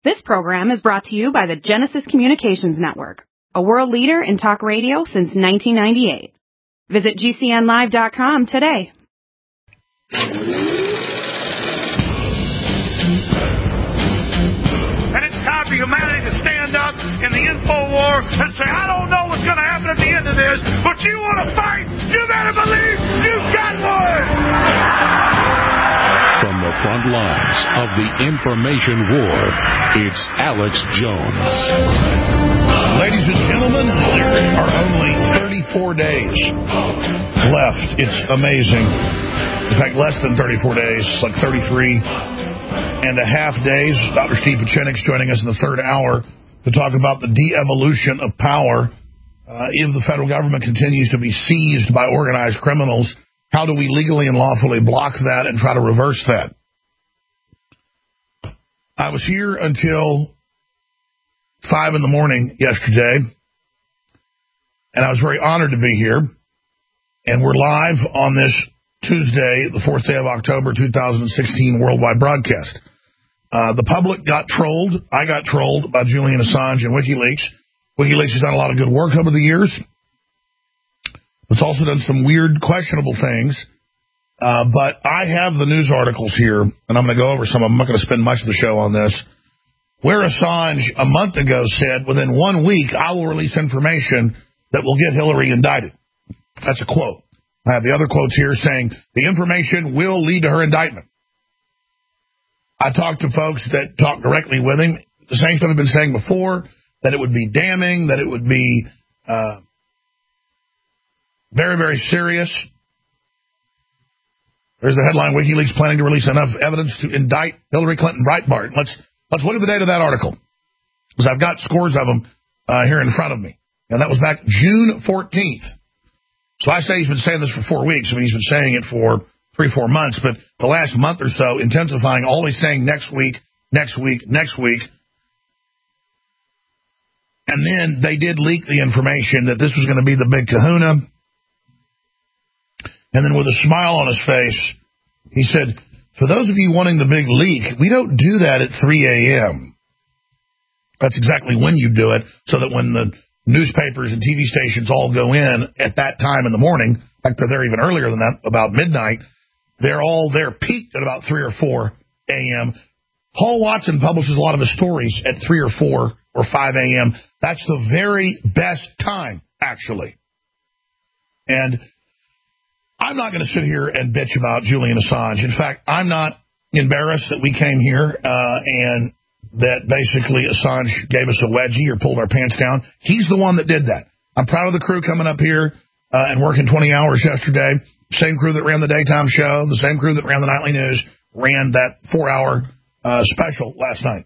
This program is brought to you by the Genesis Communications Network, a world leader in talk radio since 1998. Visit GCNlive.com today. And it's time for humanity to stand up in the info war and say, I don't know what's going to happen at the end of this, but you want to fight? You better believe you got one! From the front lines of the information war, it's Alex Jones. Ladies and gentlemen, there are only 34 days left. It's amazing. In fact, less than 34 days, like 33 and a half days. Dr. Steve Pieczenik's joining us in the third hour to talk about the de-evolution of power. If the federal government continues to be seized by organized criminals, how do we legally and lawfully block that and try to reverse that? I was here until 5 in the morning yesterday, and I was very honored to be here. And we're live on this Tuesday, the 4th day of October, 2016 worldwide broadcast. The public got trolled. I got trolled by Julian Assange and WikiLeaks. WikiLeaks has done a lot of good work over the years. It's also done some weird, questionable things. But I have the news articles here, and I'm going to go over some of them. I'm not going to spend much of the show on this. Where Assange a month ago said, within 1 week, I will release information that will get Hillary indicted. That's a quote. I have the other quotes here saying, the information will lead to her indictment. I talked to folks that talked directly with him. The same stuff I've been saying before, that it would be damning, that it would be very, very serious. There's the headline, WikiLeaks planning to release enough evidence to indict Hillary Clinton. Breitbart. Let's look at the date of that article, because I've got scores of them here in front of me. And that was back June 14th. So I say he's been saying this for 4 weeks. I mean, he's been saying it for 3-4 months, but the last month or so, intensifying, always saying next week, next week, next week. And then they did leak the information that this was going to be the big kahuna. And then with a smile on his face, he said, for those of you wanting the big leak, we don't do that at 3 a.m. That's exactly when you do it, so that when the newspapers and TV stations all go in at that time in the morning, in fact, they're there even earlier than that, about midnight, they're all there peaked at about 3 or 4 a.m. Paul Watson publishes a lot of his stories at 3 or 4 or 5 a.m. That's the very best time, actually. And I'm not going to sit here and bitch about Julian Assange. In fact, I'm not embarrassed that we came here and that basically Assange gave us a wedgie or pulled our pants down. He's the one that did that. I'm proud of the crew coming up here and working 20 hours yesterday. Same crew that ran the daytime show, the same crew that ran the nightly news, ran that 4-hour special last night.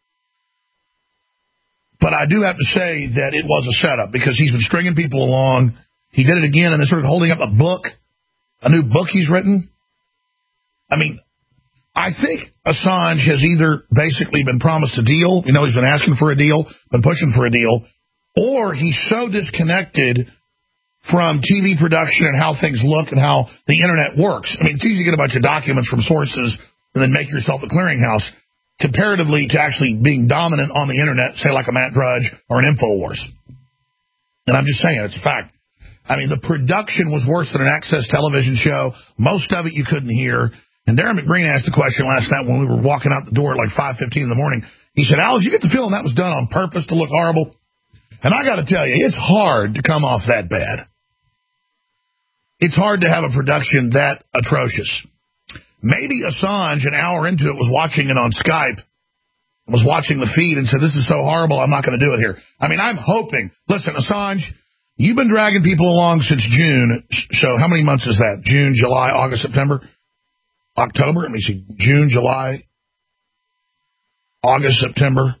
But I do have to say that it was a setup, because he's been stringing people along. He did it again, and then sort of holding up a book, a new book he's written. I mean, I think Assange has either basically been promised a deal, we know he's been asking for a deal, been pushing for a deal, or he's so disconnected from TV production and how things look and how the Internet works. I mean, it's easy to get a bunch of documents from sources and then make yourself a clearinghouse, comparatively to actually being dominant on the Internet, say like a Matt Drudge or an InfoWars. And I'm just saying, it's a fact. I mean, the production was worse than an Access television show. Most of it you couldn't hear. And Darren McBreen asked the question last night when we were walking out the door at like 5:15 in the morning. He said, Alex, you get the feeling that was done on purpose to look horrible? And I got to tell you, it's hard to come off that bad. It's hard to have a production that atrocious. Maybe Assange, an hour into it, was watching it on Skype, was watching the feed and said, this is so horrible, I'm not going to do it here. I mean, I'm hoping. Listen, Assange, you've been dragging people along since June. So how many months is that? June, July, August, September? October? Let me see. June, July, August, September.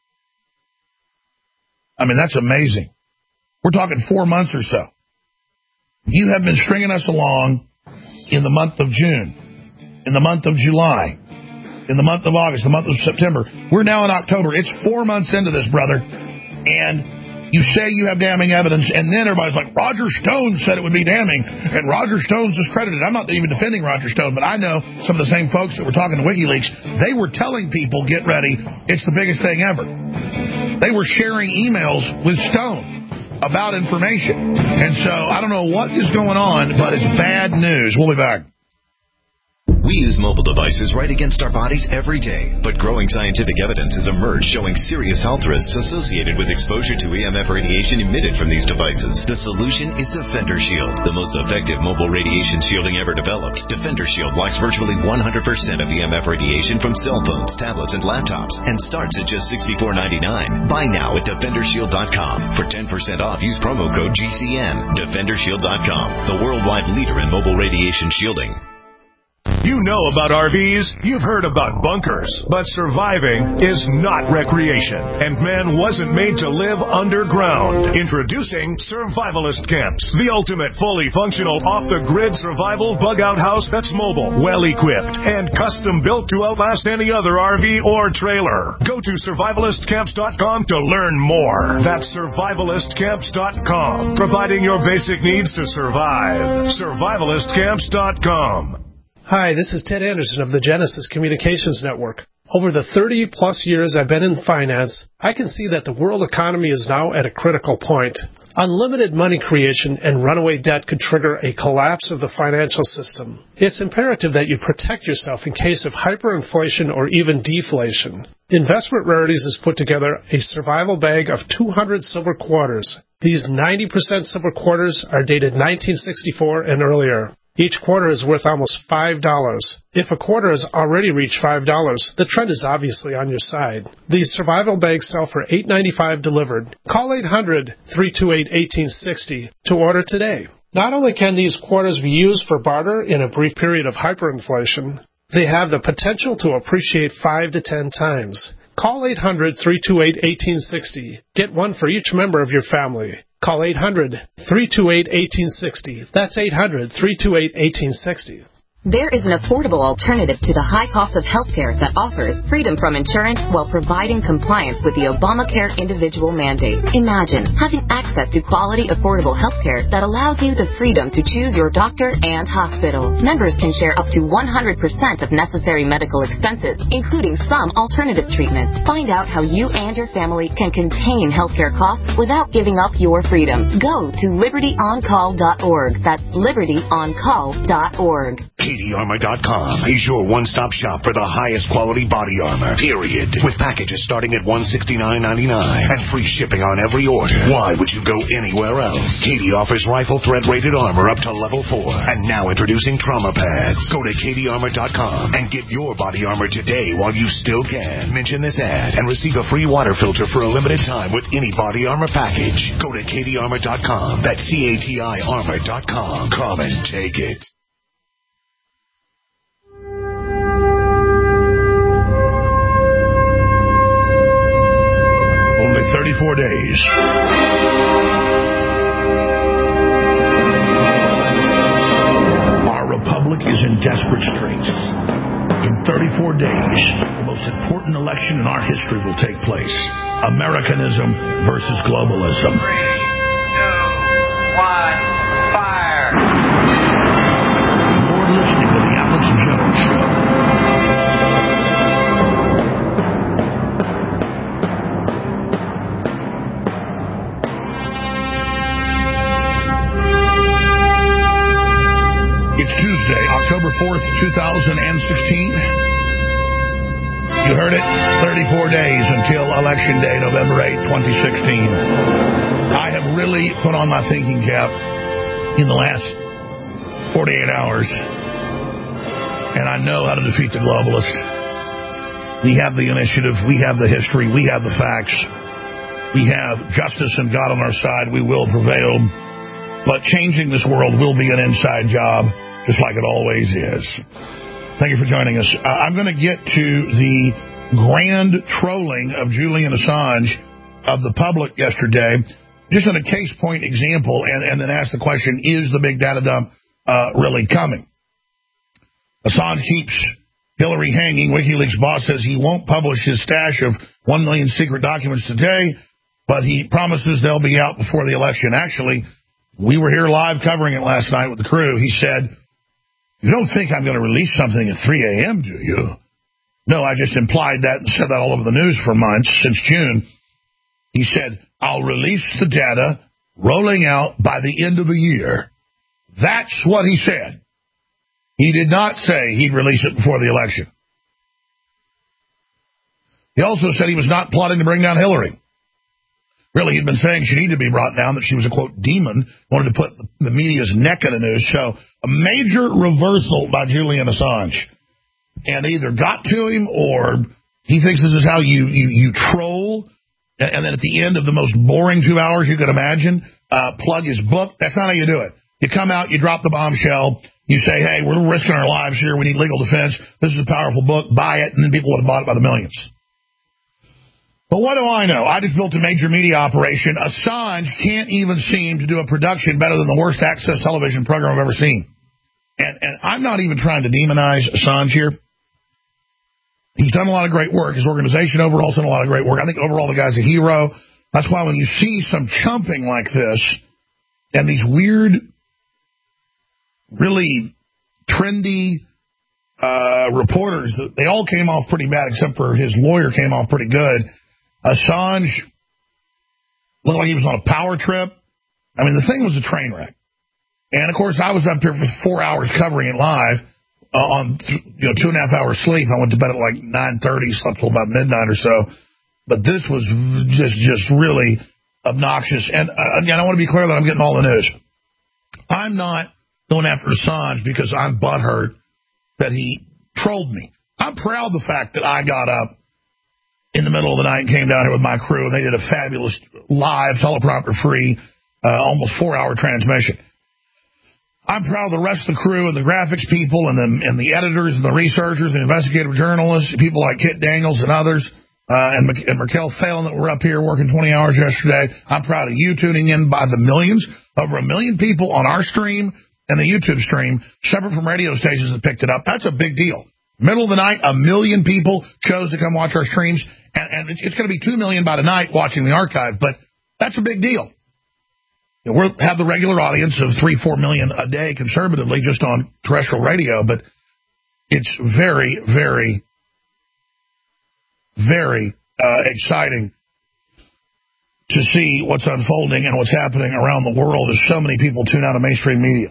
I mean, that's amazing. We're talking 4 months or so. You have been stringing us along in the month of June, in the month of July, in the month of August, the month of September. We're now in October. It's 4 months into this, brother. And You say you have damning evidence, and then everybody's like, Roger Stone said it would be damning, and Roger Stone's discredited. I'm not even defending Roger Stone, but I know some of the same folks that were talking to WikiLeaks. They were telling people, get ready, it's the biggest thing ever. They were sharing emails with Stone about information. And so I don't know what is going on, but it's bad news. We'll be back. We use mobile devices right against our bodies every day, but growing scientific evidence has emerged showing serious health risks associated with exposure to EMF radiation emitted from these devices. The solution is Defender Shield, the most effective mobile radiation shielding ever developed. Defender Shield blocks virtually 100% of EMF radiation from cell phones, tablets, and laptops, and starts at just $64.99. Buy now at DefenderShield.com. For 10% off, use promo code GCN. DefenderShield.com, the worldwide leader in mobile radiation shielding. You know about RVs, you've heard about bunkers, but surviving is not recreation, and man wasn't made to live underground. Introducing Survivalist Camps, the ultimate fully functional off-the-grid survival bug-out house that's mobile, well-equipped, and custom-built to outlast any other RV or trailer. Go to survivalistcamps.com to learn more. That's survivalistcamps.com, providing your basic needs to survive. Survivalistcamps.com. Hi, this is Ted Anderson of the Genesis Communications Network. Over the 30-plus years I've been in finance, I can see that the world economy is now at a critical point. Unlimited money creation and runaway debt could trigger a collapse of the financial system. It's imperative that you protect yourself in case of hyperinflation or even deflation. Investment Rarities has put together a survival bag of 200 silver quarters. These 90% silver quarters are dated 1964 and earlier. Each quarter is worth almost $5. If a quarter has already reached $5, the trend is obviously on your side. These survival bags sell for $8.95 delivered. Call 800-328-1860 to order today. Not only can these quarters be used for barter in a brief period of hyperinflation, they have the potential to appreciate 5 to 10 times. Call 800-328-1860. Get one for each member of your family. Call 800-328-1860. That's 800-328-1860. There is an affordable alternative to the high cost of healthcare that offers freedom from insurance while providing compliance with the Obamacare individual mandate. Imagine having access to quality, affordable healthcare that allows you the freedom to choose your doctor and hospital. Members can share up to 100% of necessary medical expenses, including some alternative treatments. Find out how you and your family can contain healthcare costs without giving up your freedom. Go to libertyoncall.org. That's libertyoncall.org. KDArmor.com is your one-stop shop for the highest quality body armor, period. With packages starting at $169.99 and free shipping on every order. Why would you go anywhere else? KD offers rifle thread-rated armor up to level 4. And now introducing trauma pads. Go to KDArmor.com and get your body armor today while you still can. Mention this ad and receive a free water filter for a limited time with any body armor package. Go to KDArmor.com. That's CATI armor.com. Come and take it. Only 34 days. Our republic is in desperate straits. In 34 days, the most important election in our history will take place. Americanism versus globalism. 3, 2, 1, fire! You're listening to the Alex Jones Show. October 4th, 2016. You heard it. 34 days until Election Day, November 8th, 2016. I have really put on my thinking cap in the last 48 hours, and I know how to defeat the globalists. We have the initiative. We have the history. We have the facts. We have justice and God on our side. We will prevail. But changing this world will be an inside job, just like it always is. Thank you for joining us. I'm going to get to the grand trolling of Julian Assange of the public yesterday, just in a case point example, and then ask the question, is the big data dump really coming? Assange keeps Hillary hanging. WikiLeaks boss says he won't publish his stash of 1 million secret documents today, but he promises they'll be out before the election. Actually, we were here live covering it last night with the crew. He said, "You don't think I'm going to release something at 3 a.m., do you?" No, I just implied that and said that all over the news for months since June. He said, "I'll release the data rolling out by the end of the year." That's what he said. He did not say he'd release it before the election. He also said he was not plotting to bring down Hillary. Really, he'd been saying she needed to be brought down, that she was a, quote, demon, wanted to put the media's neck in the news. So a major reversal by Julian Assange. And they either got to him or he thinks this is how you troll. And then at the end of the most boring 2 hours you could imagine, plug his book. That's not how you do it. You come out, you drop the bombshell, you say, hey, we're risking our lives here, we need legal defense, this is a powerful book, buy it, and then people would have bought it by the millions. But what do I know? I just built a major media operation. Assange can't even seem to do a production better than the worst access television program I've ever seen. And I'm not even trying to demonize Assange here. He's done a lot of great work. His organization overall has done a lot of great work. I think overall the guy's a hero. That's why when you see some chumping like this and these weird, really trendy reporters, they all came off pretty bad except for his lawyer came off pretty good. Assange looked like he was on a power trip. I mean, the thing was a train wreck. And, of course, I was up here for 4 hours covering it live on 2.5 hours sleep. I went to bed at like 9:30, slept till about midnight or so. But this was just really obnoxious. And, again, I want to be clear that I'm getting all the news. I'm not going after Assange because I'm butthurt that he trolled me. I'm proud of the fact that I got up in the middle of the night and came down here with my crew, and they did a fabulous live, teleprompter-free, almost 4-hour transmission. I'm proud of the rest of the crew and the graphics people and the editors and the researchers and investigative journalists, people like Kit Daniels and others, and Merkel Thalen that were up here working 20 hours yesterday. I'm proud of you tuning in by the millions. Over 1 million people on our stream and the YouTube stream, separate from radio stations that picked it up. That's a big deal. Middle of the night, 1 million people chose to come watch our streams, and it's going to be 2 million by tonight watching the archive, but that's a big deal. We'll have the regular audience of 3-4 million a day conservatively just on terrestrial radio, but it's very, very, very exciting to see what's unfolding and what's happening around the world as so many people tune out of mainstream media.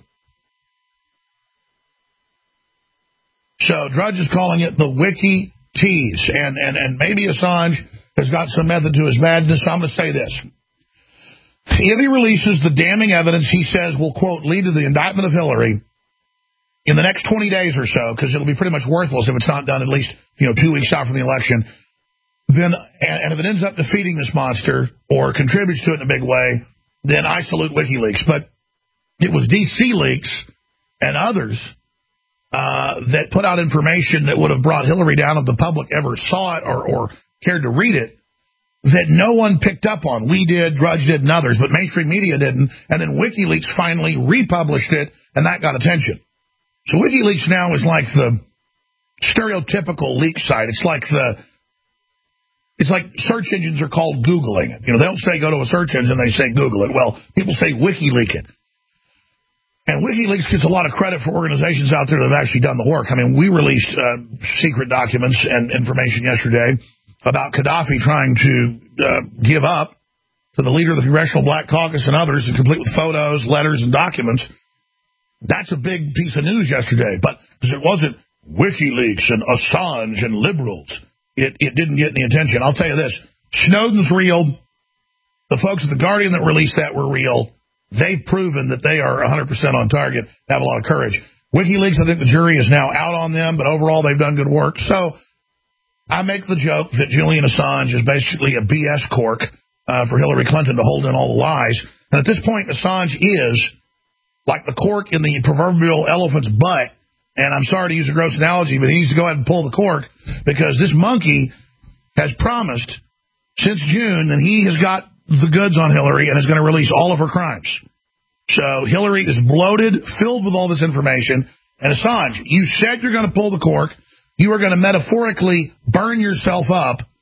So Drudge is calling it the Wiki Tease, and maybe Assange has got some method to his madness. So I'm going to say this. If he releases the damning evidence he says will, quote, lead to the indictment of Hillary in the next 20 days or so, because it'll be pretty much worthless if it's not done at least 2 weeks out from the election, then, and if it ends up defeating this monster or contributes to it in a big way, then I salute WikiLeaks. But it was DC Leaks and others that put out information that would have brought Hillary down if the public ever saw it or cared to read it, that no one picked up on. We did, Drudge did, and others, but mainstream media didn't. And then WikiLeaks finally republished it, and that got attention. So WikiLeaks now is like the stereotypical leak site. It's like search engines are called Googling it. They don't say go to a search engine, they say Google it. Well, people say WikiLeak it. And WikiLeaks gets a lot of credit for organizations out there that have actually done the work. I mean, we released secret documents and information yesterday about Gaddafi trying to give up to the leader of the Congressional Black Caucus and others, and complete with photos, letters, and documents. That's a big piece of news yesterday. But because it wasn't WikiLeaks and Assange and liberals, it didn't get any attention. I'll tell you this. Snowden's real. The folks at The Guardian that released that were real. They've proven that they are 100% on target, have a lot of courage. WikiLeaks, I think the jury is now out on them, but overall they've done good work. So I make the joke that Julian Assange is basically a BS cork for Hillary Clinton to hold in all the lies. And at this point, Assange is like the cork in the proverbial elephant's butt. And I'm sorry to use a gross analogy, but he needs to go ahead and pull the cork, because this monkey has promised since June that he has got the goods on Hillary and is going to release all of her crimes. So Hillary is bloated, filled with all this information. And Assange, you said you're going to pull the cork. You are going to metaphorically burn yourself up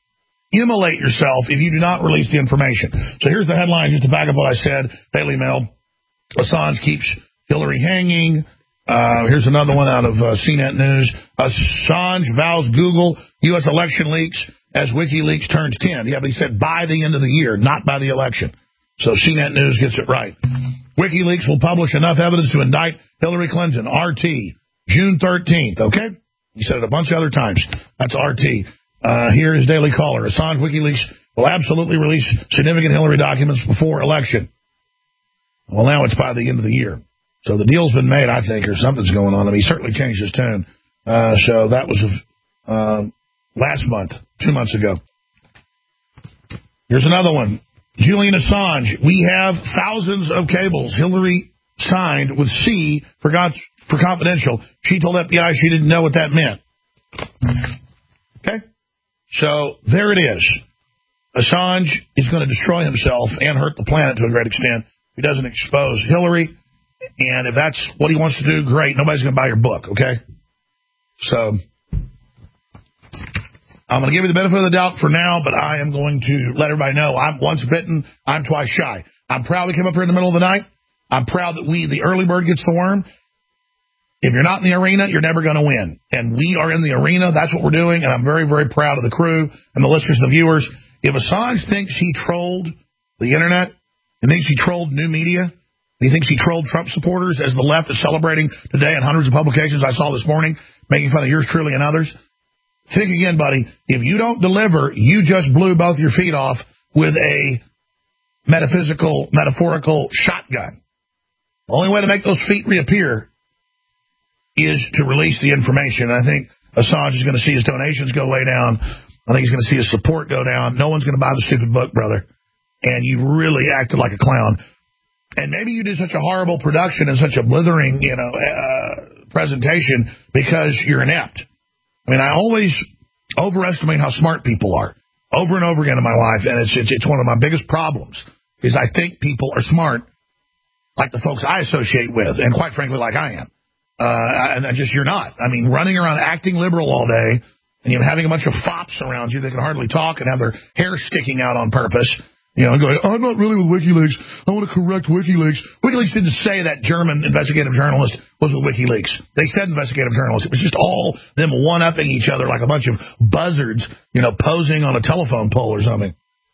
immolate yourself if you do not release the information. So here's the headlines just to back up what I said. Daily Mail, Assange keeps Hillary hanging. Here's another one out of CNET News. Assange vows Google U.S. election leaks as WikiLeaks turns 10. Yeah, but he said by the end of the year, not by the election. So CNET News gets it right. WikiLeaks will publish enough evidence to indict Hillary Clinton. RT, June 13th. Okay? He said it a bunch of other times. That's RT. Here is Daily Caller. Assange WikiLeaks will absolutely release significant Hillary documents before election. Well, now it's by the end of the year. So the deal's been made, I think, or something's going on. I mean, he certainly changed his tune. So that was last month, 2 months ago. Here's another one. Julian Assange. We have thousands of cables Hillary signed with C for confidential. She told FBI she didn't know what that meant. Okay? So there it is. Assange is going to destroy himself and hurt the planet to a great extent if he doesn't expose Hillary. And if that's what he wants to do, great. Nobody's going to buy your book, okay? So I'm going to give you the benefit of the doubt for now, but I am going to let everybody know I'm once bitten, I'm twice shy. I'm proud we came up here in the middle of the night. I'm proud that the early bird gets the worm. If you're not in the arena, you're never going to win. And we are in the arena. That's what we're doing. And I'm very, very proud of the crew and the listeners and the viewers. If Assange thinks he trolled the Internet and thinks he trolled new media, and he thinks he trolled Trump supporters as the left is celebrating today in hundreds of publications I saw this morning, making fun of yours truly and others, think again, buddy. If you don't deliver, you just blew both your feet off with a metaphorical shotgun. The only way to make those feet reappear is to release the information. I think Assange is going to see his donations go way down. I think he's going to see his support go down. No one's going to buy the stupid book, brother. And you really acted like a clown. And maybe you did such a horrible production and such a blithering, presentation because you're inept. I mean, I always overestimate how smart people are over and over again in my life, and it's one of my biggest problems is I think people are smart like the folks I associate with, and quite frankly, like I am. And you're not. I mean, running around acting liberal all day and you're having a bunch of fops around you that can hardly talk and have their hair sticking out on purpose. Going, I'm not really with WikiLeaks. I want to correct WikiLeaks. WikiLeaks didn't say that German investigative journalist was with WikiLeaks. They said investigative journalist. It was just all them one-upping each other like a bunch of buzzards, posing on a telephone pole or something.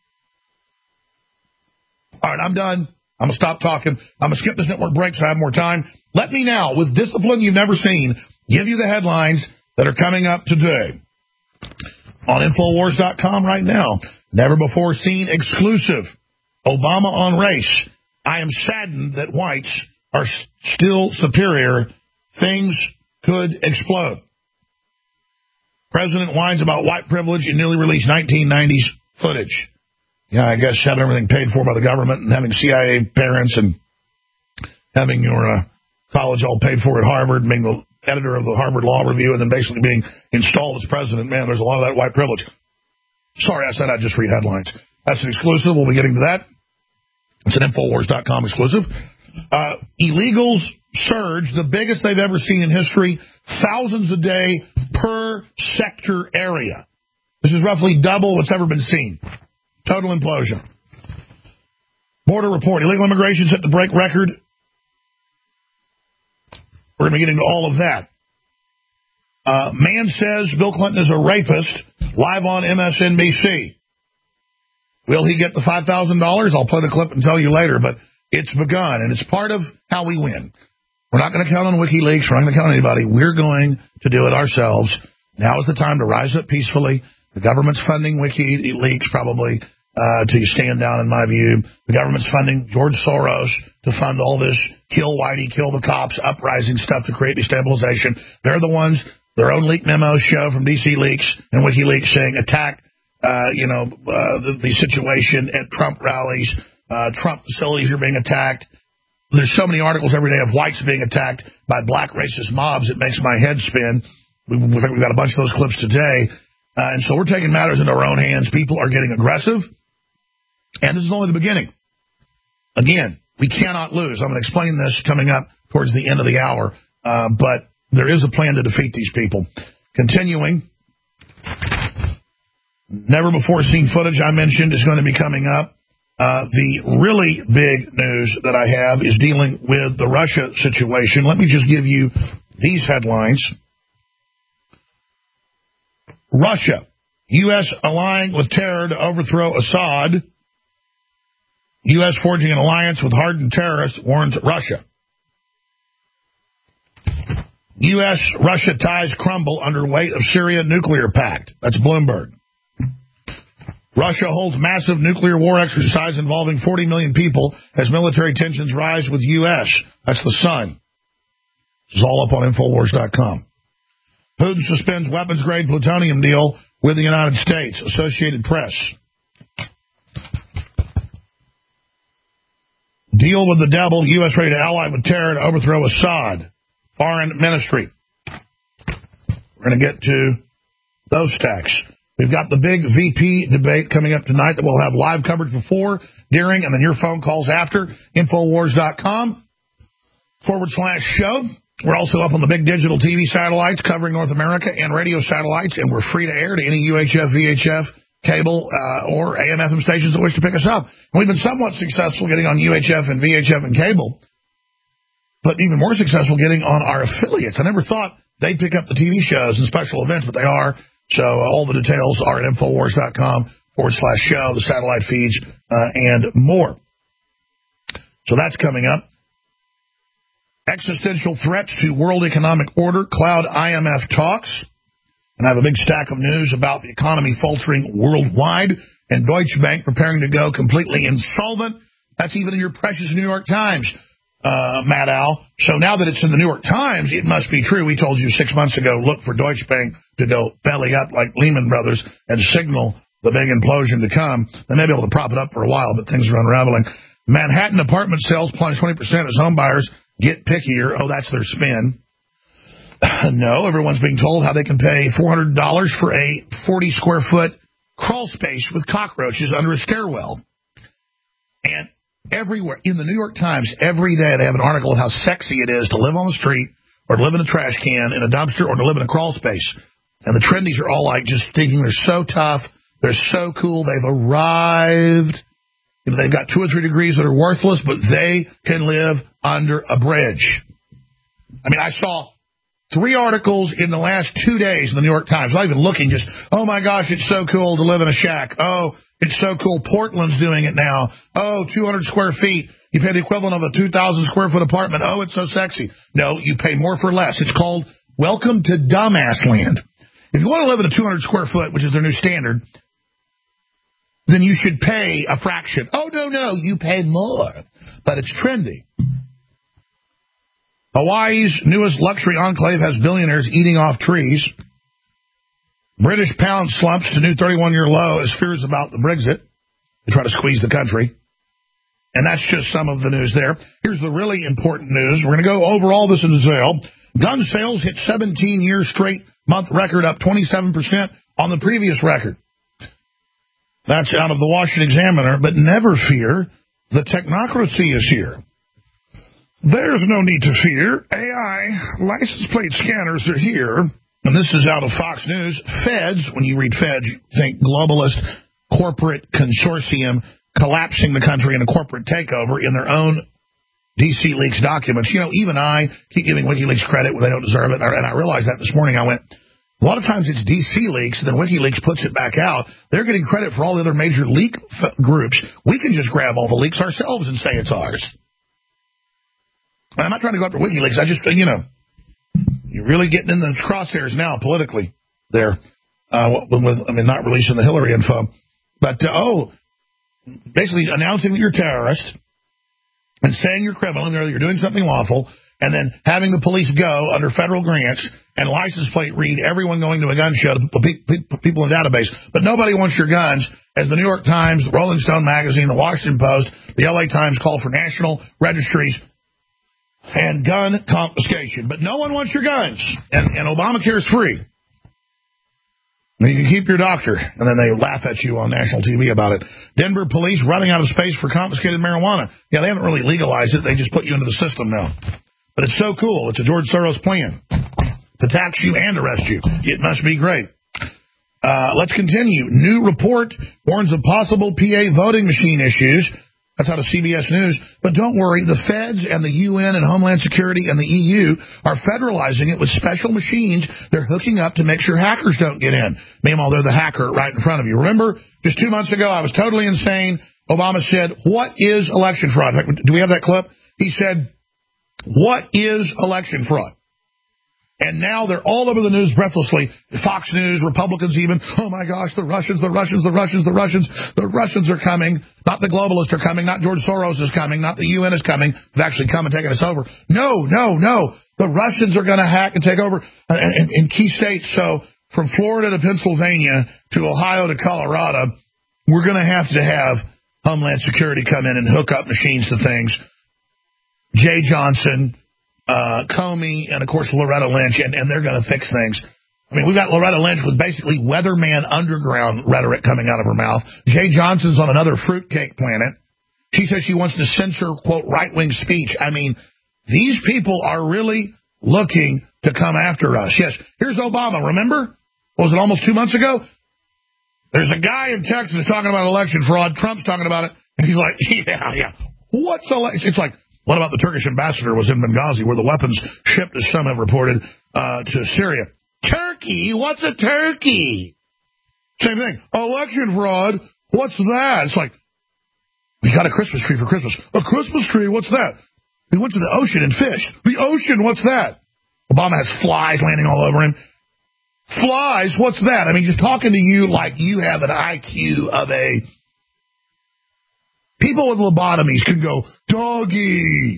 All right, I'm done. I'm going to stop talking. I'm going to skip this network break so I have more time. Let me now, with discipline you've never seen, give you the headlines that are coming up today. On Infowars.com right now, never before seen exclusive. Obama on race. I am saddened that whites are still superior. Things could explode. President whines about white privilege in newly released 1990s footage. Yeah, I guess having everything paid for by the government and having CIA parents and having your college all paid for at Harvard and being the editor of the Harvard Law Review and then basically being installed as president. Man, there's a lot of that white privilege. Sorry, I said I'd just read headlines. That's an exclusive. We'll be getting to that. It's an Infowars.com exclusive. Illegals surge, the biggest they've ever seen in history, thousands a day per sector area. This is roughly double what's ever been seen. Total implosion. Border report. Illegal immigration set to break record. We're going to be getting to all of that. Man says Bill Clinton is a rapist, live on MSNBC. Will he get the $5,000? I'll play the clip and tell you later, but it's begun, and it's part of how we win. We're not going to count on WikiLeaks. We're not going to count on anybody. We're going to do it ourselves. Now is the time to rise up peacefully. The government's funding WikiLeaks probably to stand down, in my view. The government's funding George Soros to fund all this kill Whitey, kill the cops, uprising stuff to create destabilization. They're the ones, their own leak memos show from DC Leaks and WikiLeaks saying attack, the situation at Trump rallies. Trump facilities are being attacked. There's so many articles every day of whites being attacked by black racist mobs. It makes my head spin. We've got a bunch of those clips today. And so we're taking matters into our own hands. People are getting aggressive. And this is only the beginning. Again, we cannot lose. I'm going to explain this coming up towards the end of the hour. But there is a plan to defeat these people. Continuing. never-before-seen footage I mentioned is going to be coming up. The really big news that I have is dealing with the Russia situation. Let me just give you these headlines. Russia, U.S. allying with terror to overthrow Assad. U.S. forging an alliance with hardened terrorists, warns Russia. U.S.-Russia ties crumble under weight of Syria nuclear pact. That's Bloomberg. Russia holds massive nuclear war exercise involving 40 million people as military tensions rise with U.S. That's the Sun. This is all up on Infowars.com. Putin suspends weapons-grade plutonium deal with the United States. Associated Press. Deal with the devil. U.S. ready to ally with terror to overthrow Assad. Foreign Ministry. We're going to get to those stacks. We've got the big VP debate coming up tonight that we'll have live coverage before, during, and then your phone calls after. Infowars.com/show. We're also up on the big digital TV satellites covering North America and radio satellites, and we're free to air to any UHF, VHF, cable, or AM/FM stations that wish to pick us up. And we've been somewhat successful getting on UHF and VHF and cable, but even more successful getting on our affiliates. I never thought they'd pick up the TV shows and special events, but they are. So all the details are at Infowars.com/show, the satellite feeds, and more. So that's coming up. Existential threats to world economic order, cloud IMF talks. And I have a big stack of news about the economy faltering worldwide and Deutsche Bank preparing to go completely insolvent. That's even in your precious New York Times, Matt Al. So now that it's in the New York Times, it must be true. We told you 6 months ago, look for Deutsche Bank to go belly up like Lehman Brothers and signal the big implosion to come. They may be able to prop it up for a while, but things are unraveling. Manhattan apartment sales plunge 20% as home buyers get pickier. Oh, that's their spin. No, everyone's being told how they can pay $400 for a 40-square-foot crawl space with cockroaches under a stairwell. And everywhere, in the New York Times, every day they have an article of how sexy it is to live on the street or to live in a trash can, in a dumpster, or to live in a crawl space. And the trendies are all like just thinking they're so tough, they're so cool, they've arrived. You know, they've got 2 or 3 degrees that are worthless, but they can live under a bridge. I mean, I saw 3 articles in the last 2 days in the New York Times. Not even looking, just, oh my gosh, it's so cool to live in a shack. Oh, it's so cool. Portland's doing it now. Oh, 200 square feet. You pay the equivalent of a 2,000 square foot apartment. Oh, it's so sexy. No, you pay more for less. It's called Welcome to Dumbass Land. If you want to live in a 200 square foot, which is their new standard, then you should pay a fraction. Oh, no, you pay more. But it's trendy. Hawaii's newest luxury enclave has billionaires eating off trees. British pound slumps to new 31-year low as fears about the Brexit. They try to squeeze the country. And that's just some of the news there. Here's the really important news. We're going to go over all this in detail. Gun sales hit 17-year straight month record, up 27% on the previous record. That's out of the Washington Examiner. But never fear, the technocracy is here. There's no need to fear. AI license plate scanners are here. And this is out of Fox News. Feds, when you read Feds, you think globalist corporate consortium collapsing the country in a corporate takeover in their own DC Leaks documents. You know, even I keep giving WikiLeaks credit when they don't deserve it. And I realized that this morning. I went, a lot of times it's DC Leaks, and then WikiLeaks puts it back out. They're getting credit for all the other major leak groups. We can just grab all the leaks ourselves and say it's ours. I'm not trying to go after WikiLeaks. I just, you know, you're really getting in the crosshairs now politically there. Not releasing the Hillary info. But, basically announcing that you're a terrorist and saying you're criminal and you're doing something lawful, and then having the police go under federal grants and license plate read everyone going to a gun show to put people in a database. But nobody wants your guns, as the New York Times, the Rolling Stone magazine, the Washington Post, the LA Times call for national registries and gun confiscation. But no one wants your guns. And Obamacare is free. And you can keep your doctor. And then they laugh at you on national TV about it. Denver police running out of space for confiscated marijuana. Yeah, they haven't really legalized it. They just put you into the system now. But it's so cool. It's a George Soros plan to tax you and arrest you. It must be great. Let's continue. New report warns of possible PA voting machine issues. That's out of CBS News. But don't worry, the feds and the UN and Homeland Security and the EU are federalizing it with special machines they're hooking up to make sure hackers don't get in. Meanwhile, they're the hacker right in front of you. Remember, just 2 months ago, I was totally insane. Obama said, what is election fraud? Do we have that clip? He said, what is election fraud? And now they're all over the news breathlessly. Fox News, Republicans even, oh my gosh, the Russians are coming. Not the globalists are coming. Not George Soros is coming. Not the UN is coming. They've actually come and taken us over. No. The Russians are going to hack and take over in key states. So from Florida to Pennsylvania to Ohio to Colorado, we're going to have Homeland Security come in and hook up machines to things. Jay Johnson, Comey, and, of course, Loretta Lynch, and they're going to fix things. I mean, we've got Loretta Lynch with basically Weatherman Underground rhetoric coming out of her mouth. Jay Johnson's on another fruitcake planet. She says she wants to censor, quote, right-wing speech. I mean, these people are really looking to come after us. Yes, here's Obama, remember? Was it almost 2 months ago? There's a guy in Texas talking about election fraud. Trump's talking about it, and he's like, yeah. What's election? It's like, what about the Turkish ambassador was in Benghazi where the weapons shipped, as some have reported, to Syria? Turkey? What's a turkey? Same thing. Election fraud? What's that? It's like, we got a Christmas tree for Christmas. A Christmas tree? What's that? We went to the ocean and fished. The ocean? What's that? Obama has flies landing all over him. Flies? What's that? I mean, just talking to you like you have an IQ of a... People with lobotomies can go, doggy.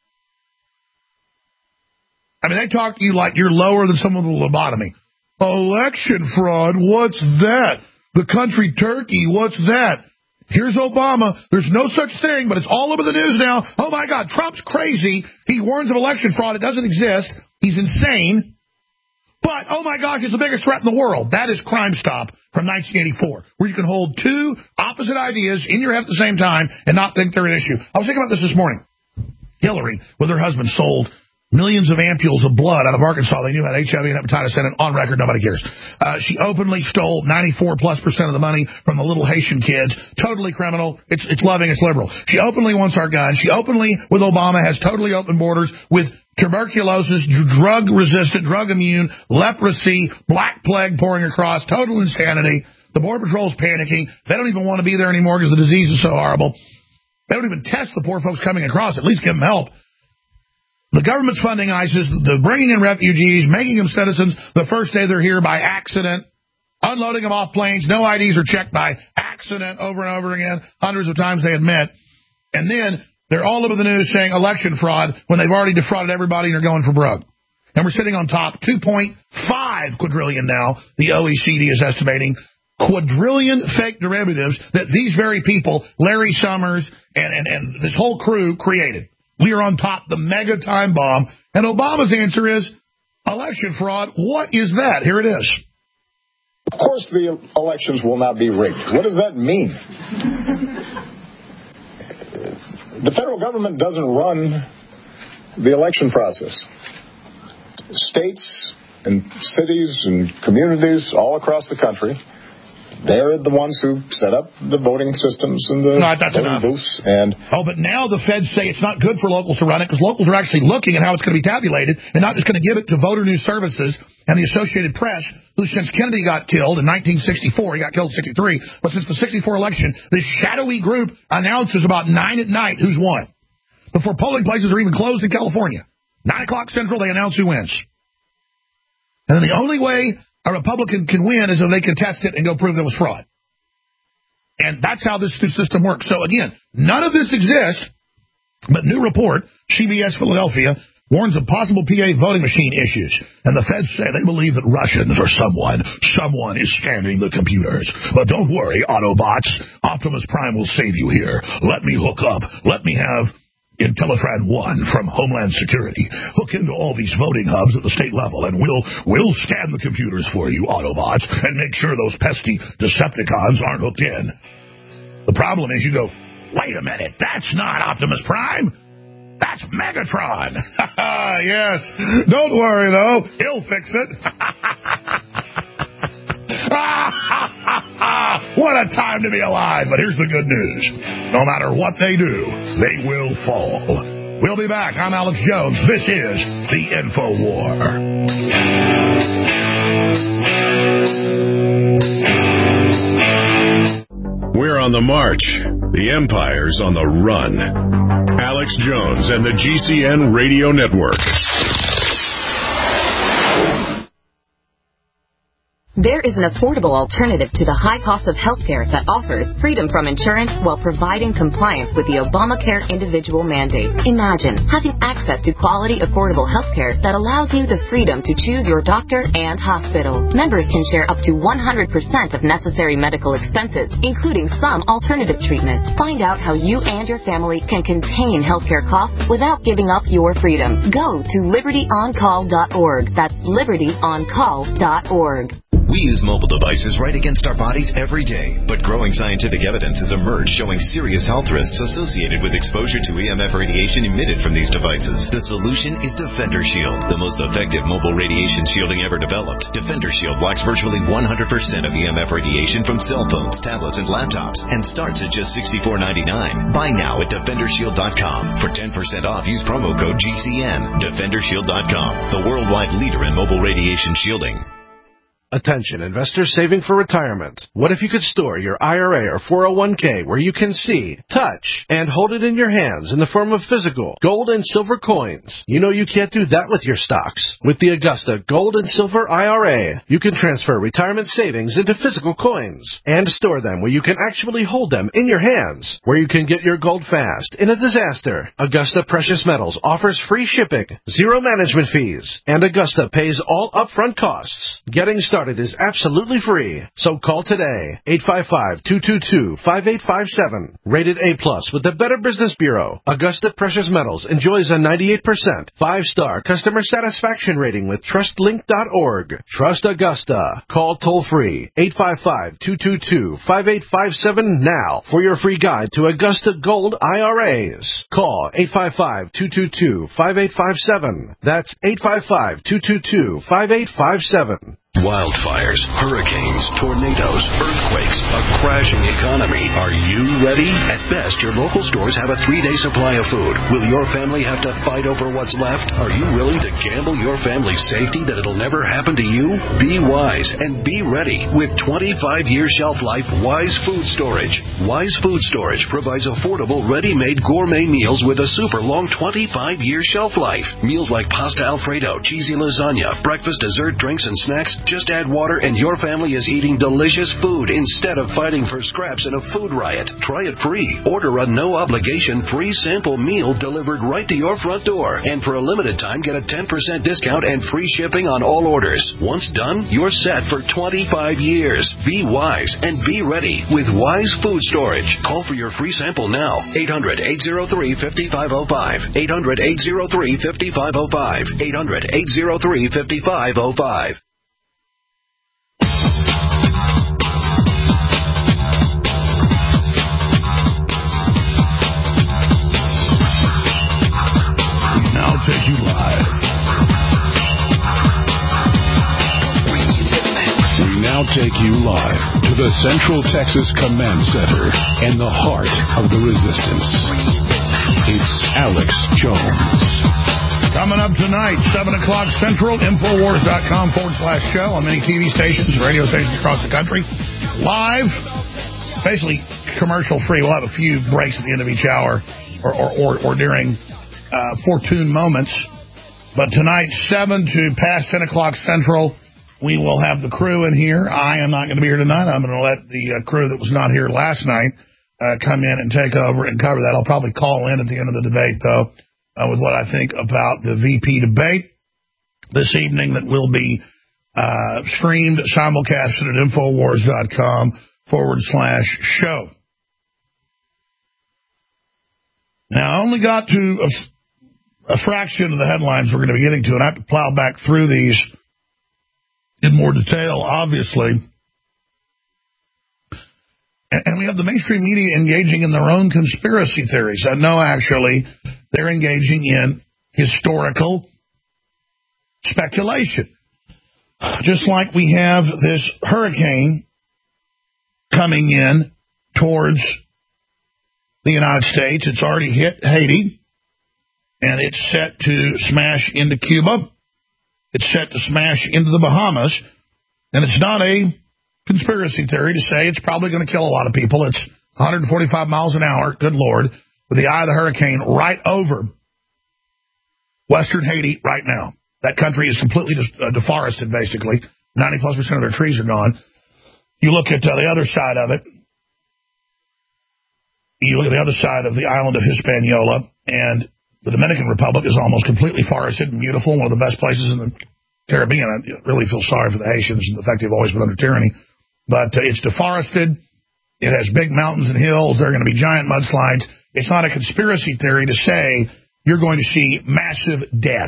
I mean, they talk to you like you're lower than someone with a lobotomy. Election fraud, what's that? The country Turkey, what's that? Here's Obama. There's no such thing, but it's all over the news now. Oh, my God, Trump's crazy. He warns of election fraud. It doesn't exist. He's insane. But, oh, my gosh, it's the biggest threat in the world. That is Crime Stop from 1984, where you can hold two opposite ideas in your head at the same time and not think they're an issue. I was thinking about this morning. Hillary, with her husband, sold millions of ampules of blood out of Arkansas. They knew had HIV and hepatitis in it. On record, nobody cares. She openly stole 94+% of the money from the little Haitian kids. Totally criminal. It's loving. It's liberal. She openly wants our guns. She openly, with Obama, has totally open borders with tuberculosis, drug-resistant, drug-immune, leprosy, black plague pouring across, total insanity. The Border Patrol's panicking. They don't even want to be there anymore because the disease is so horrible. They don't even test the poor folks coming across. At least give them help. The government's funding ISIS. They're bringing in refugees, making them citizens the first day they're here by accident, unloading them off planes. No IDs are checked by accident over and over again, hundreds of times they admit. And then they're all over the news saying election fraud when they've already defrauded everybody and they're going for broke. And we're sitting on top, 2.5 quadrillion now, the OECD is estimating, quadrillion fake derivatives that these very people, Larry Summers and this whole crew, created. We are on top, the mega time bomb. And Obama's answer is, election fraud, what is that? Here it is. Of course the elections will not be rigged. What does that mean? The federal government doesn't run the election process. States and cities and communities all across the country, they're the ones who set up the voting systems and the voting booths. But now the feds say it's not good for locals to run it because locals are actually looking at how it's going to be tabulated and not just going to give it to Voter News Services and the Associated Press, who since Kennedy got killed in 1964, he got killed in 63, but since the 64 election, this shadowy group announces about 9 at night who's won. Before polling places are even closed in California. 9 o'clock Central, they announce who wins. And then the only way a Republican can win is if they contest it and go prove there was fraud. And that's how this system works. So, again, none of this exists, but new report, CBS Philadelphia, warns of possible PA voting machine issues. And the feds say they believe that Russians or someone is scanning the computers. But don't worry, Autobots. Optimus Prime will save you here. Let me hook up. Let me have IntelliFran 1 from Homeland Security hook into all these voting hubs at the state level, and we'll scan the computers for you, Autobots, and make sure those pesky Decepticons aren't hooked in. The problem is you go, wait a minute, that's not Optimus Prime. That's Megatron. Yes. Don't worry, though. He'll fix it. What a time to be alive. But here's the good news. No matter what they do, they will fall. We'll be back. I'm Alex Jones. This is the InfoWar. We're on the march. The empire's on the run. Alex Jones and the GCN Radio Network. There is an affordable alternative to the high cost of healthcare that offers freedom from insurance while providing compliance with the Obamacare individual mandate. Imagine having access to quality, affordable healthcare that allows you the freedom to choose your doctor and hospital. Members can share up to 100% of necessary medical expenses, including some alternative treatments. Find out how you and your family can contain healthcare costs without giving up your freedom. Go to libertyoncall.org. That's libertyoncall.org. We use mobile devices right against our bodies every day, but growing scientific evidence has emerged showing serious health risks associated with exposure to EMF radiation emitted from these devices. The solution is Defender Shield, the most effective mobile radiation shielding ever developed. Defender Shield blocks virtually 100% of EMF radiation from cell phones, tablets, and laptops, and starts at just $64.99. Buy now at DefenderShield.com. For 10% off, use promo code GCN. DefenderShield.com, the worldwide leader in mobile radiation shielding. Attention, investors saving for retirement. What if you could store your IRA or 401k where you can see, touch, and hold it in your hands in the form of physical gold and silver coins? You know you can't do that with your stocks. With the Augusta Gold and Silver IRA, you can transfer retirement savings into physical coins and store them where you can actually hold them in your hands, where you can get your gold fast in a disaster. Augusta Precious Metals offers free shipping, zero management fees, and Augusta pays all upfront costs. Getting started is absolutely free. So call today, 855-222-5857. Rated A+ with the Better Business Bureau. Augusta Precious Metals enjoys a 98% 5-star customer satisfaction rating with TrustLink.org. Trust Augusta. Call toll-free, 855-222-5857 now for your free guide to Augusta Gold IRAs. Call 855-222-5857. That's 855-222-5857. Wildfires, hurricanes, tornadoes, earthquakes, a crashing economy. Are you ready? At best, your local stores have a 3-day supply of food. Will your family have to fight over what's left? Are you willing to gamble your family's safety that it'll never happen to you? Be wise and be ready with 25-year shelf life Wise Food Storage. Wise Food Storage provides affordable, ready-made gourmet meals with a super long 25-year shelf life. Meals like pasta Alfredo, cheesy lasagna, breakfast, dessert, drinks, and snacks. Just add water and your family is eating delicious food instead of fighting for scraps in a food riot. Try it free. Order a no-obligation free sample meal delivered right to your front door. And for a limited time, get a 10% discount and free shipping on all orders. Once done, you're set for 25 years. Be wise and be ready with Wise Food Storage. Call for your free sample now. 800-803-5505. 800-803-5505. 800-803-5505. Take you live. We now take you live to the Central Texas Command Center and the heart of the resistance. It's Alex Jones. Coming up tonight, 7 o'clock Central, Infowars.com/show on many TV stations, radio stations across the country. Live, basically commercial free. We'll have a few breaks at the end of each hour or during fortune moments. But tonight, 7 to past 10 o'clock Central, we will have the crew in here. I am not going to be here tonight. I'm going to let the crew that was not here last night come in and take over and cover that. I'll probably call in at the end of the debate, though, with what I think about the VP debate this evening that will be streamed, simulcasted at Infowars.com/show. Now, I only got to a fraction of the headlines we're going to be getting to, and I have to plow back through these in more detail, obviously. And we have the mainstream media engaging in their own conspiracy theories. No, actually, they're engaging in historical speculation. Just like we have this hurricane coming in towards the United States. It's already hit Haiti, and it's set to smash into Cuba. It's set to smash into the Bahamas, and it's not a conspiracy theory to say it's probably going to kill a lot of people. It's 145 miles an hour, good Lord, with the eye of the hurricane right over western Haiti right now. That country is completely deforested, basically. 90+% of their trees are gone. You look at the other side of it. You look at the other side of the island of Hispaniola, and the Dominican Republic is almost completely forested and beautiful, one of the best places in the Caribbean. I really feel sorry for the Haitians and the fact they've always been under tyranny. But it's deforested. It has big mountains and hills. There are going to be giant mudslides. It's not a conspiracy theory to say you're going to see massive death.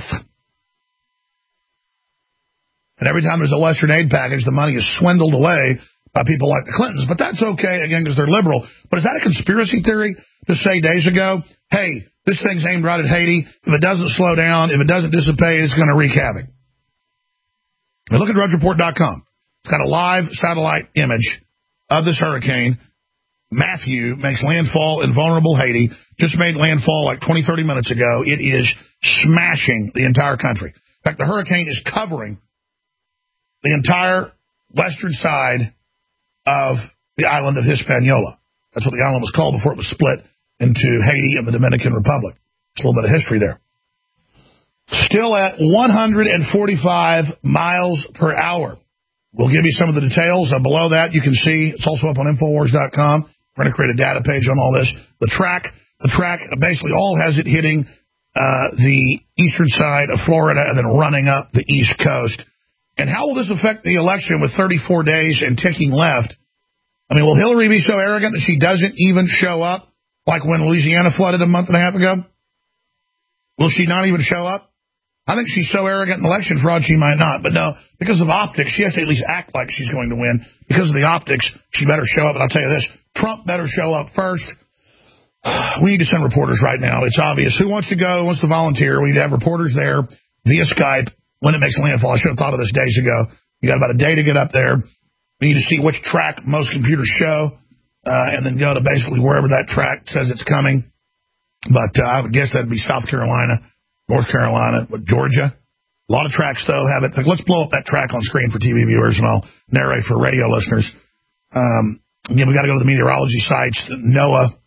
And every time there's a Western aid package, the money is swindled away by people like the Clintons. But that's okay, again, because they're liberal. But is that a conspiracy theory to say days ago, hey, this thing's aimed right at Haiti. If it doesn't slow down, if it doesn't dissipate, it's going to wreak havoc. Now look at DrudgeReport.com. It's got a live satellite image of this hurricane. Matthew makes landfall in vulnerable Haiti. Just made landfall like 20, 30 minutes ago. It is smashing the entire country. In fact, the hurricane is covering the entire western side of the island of Hispaniola. That's what the island was called before it was split into Haiti and the Dominican Republic. There's a little bit of history there. Still at 145 miles per hour. We'll give you some of the details. Below that, you can see, it's also up on Infowars.com. We're going to create a data page on all this. The track basically all has it hitting the eastern side of Florida and then running up the east coast. And how will this affect the election with 34 days and ticking left? I mean, will Hillary be so arrogant that she doesn't even show up, like when Louisiana flooded a month and a half ago? Will she not even show up? I think she's so arrogant in election fraud she might not. But no, because of optics, she has to at least act like she's going to win. Because of the optics, she better show up. And I'll tell you this, Trump better show up first. We need to send reporters right now. It's obvious. Who wants to go? Who wants to volunteer? We need to have reporters there via Skype when it makes landfall. I should have thought of this days ago. You got about a day to get up there. We need to see which track most computers show, and then go to basically wherever that track says it's coming. But I would guess that'd be South Carolina, North Carolina, Georgia. A lot of tracks, though, have it. Like, let's blow up that track on screen for TV viewers, and I'll narrate for radio listeners. Again, we got to go to the meteorology sites, NOAA,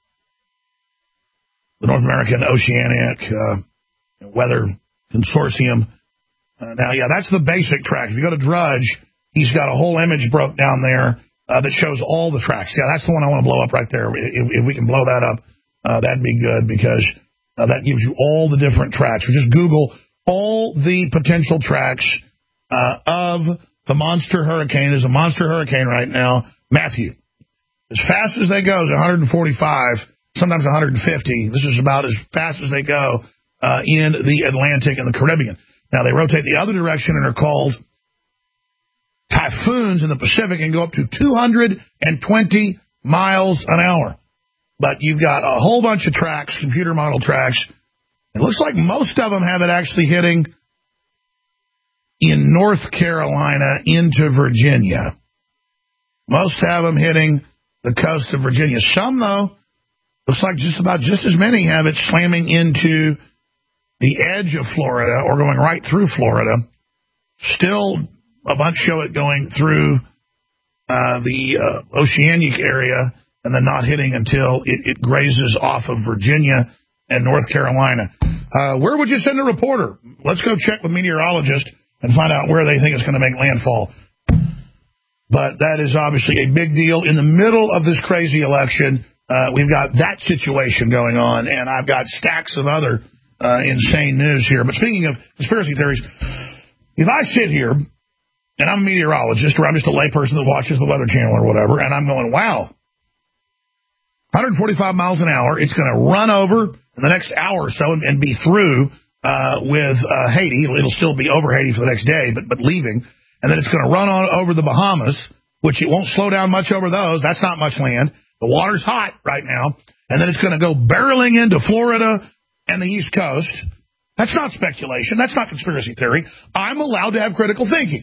the North American Oceanic Weather Consortium. Now, yeah, that's the basic track. If you go to Drudge, he's got a whole image broke down there that shows all the tracks. Yeah, that's the one I want to blow up right there. If we can blow that up, that'd be good, because that gives you all the different tracks. Just Google all the potential tracks of the monster hurricane. There's a monster hurricane right now, Matthew. As fast as they go is 145, sometimes 150. This is about as fast as they go in the Atlantic and the Caribbean. Now, they rotate the other direction and are called typhoons in the Pacific and go up to 220 miles an hour. But you've got a whole bunch of tracks, computer model tracks. It looks like most of them have it actually hitting in North Carolina into Virginia. Most have them hitting the coast of Virginia. Some, though, looks like just as many have it slamming into the edge of Florida or going right through Florida. Still, a bunch show it going through the oceanic area and then not hitting until it grazes off of Virginia and North Carolina. Where would you send a reporter? Let's go check with meteorologists and find out where they think it's going to make landfall. But that is obviously a big deal. In the middle of this crazy election, we've got that situation going on, and I've got stacks of other insane news here. But speaking of conspiracy theories, if I sit here, and I'm a meteorologist, or I'm just a layperson that watches the Weather Channel or whatever, and I'm going, wow, 145 miles an hour, it's going to run over in the next hour or so and be through with Haiti. It'll still be over Haiti for the next day, but leaving. And then it's going to run on over the Bahamas, which it won't slow down much over those. That's not much land. The water's hot right now. And then it's going to go barreling into Florida and the East Coast. That's not speculation. That's not conspiracy theory. I'm allowed to have critical thinking.